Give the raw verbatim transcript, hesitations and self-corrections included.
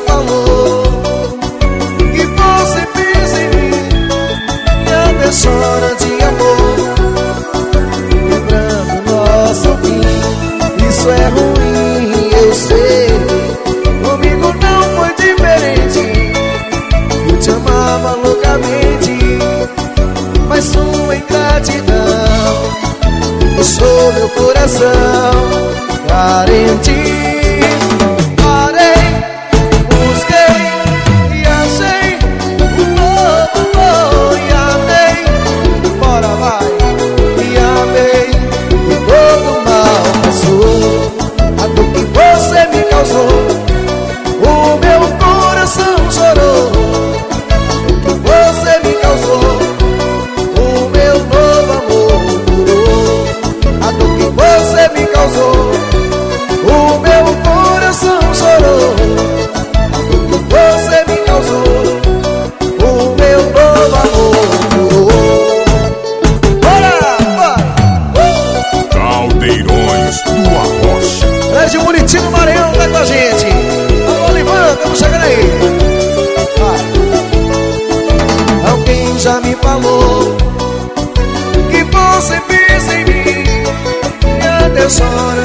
falou que você fez em mim e até chora de amor, lembrando nosso fim. Isso é ruim, eu sei, comigo não foi diferente. Eu te amava loucamente, mas sua ingratidão deixou meu coração carente. Parei, busquei e achei um novo amor e amei. Bora vai, e amei, e todo mal passou. A dor que você me causou, o meu coração chorou. O que você me causou, o meu novo amor durou. A dor que você me causou, o meu coração chorou. A dor que você me causou, o meu novo amor durou. Bora, vai! Caldeirões do Arrocha. Grande Bonitinho do Maranhão tá com a gente. Alô, Livan, estamos chegando aí. Vai. Alguém já me falou que você pensa em mim e até chora